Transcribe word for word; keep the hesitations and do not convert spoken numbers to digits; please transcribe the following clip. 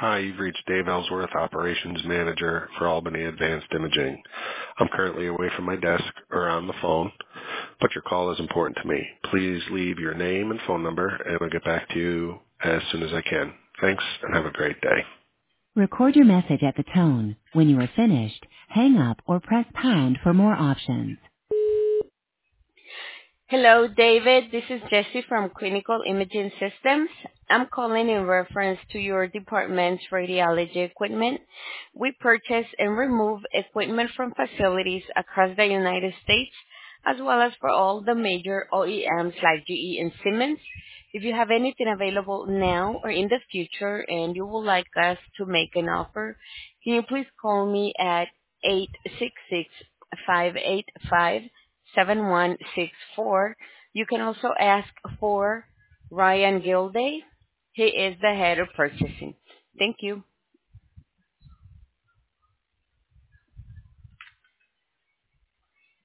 Hi, you've reached Dave Ellsworth, Operations Manager for Albany Advanced Imaging. I'm currently away from my desk or on the phone, but your call is important to me. Please leave your name and phone number, and I'll get back to you as soon as I can. Thanks, and have a great day. Record your message at the tone. When you are finished, hang up or press pound for more options. Hello, David. This is Jessie from Clinical Imaging Systems. I'm calling in reference to your department's radiology equipment. We purchase and remove equipment from facilities across the United States, as well as for all the major O E Ms like G E and Siemens. If you have anything available now or in the future and you would like us to make an offer, can you please call me at eight six six, five eight five, seven one six four. You can also ask for Ryan Gilday. He is the head of purchasing. Thank you.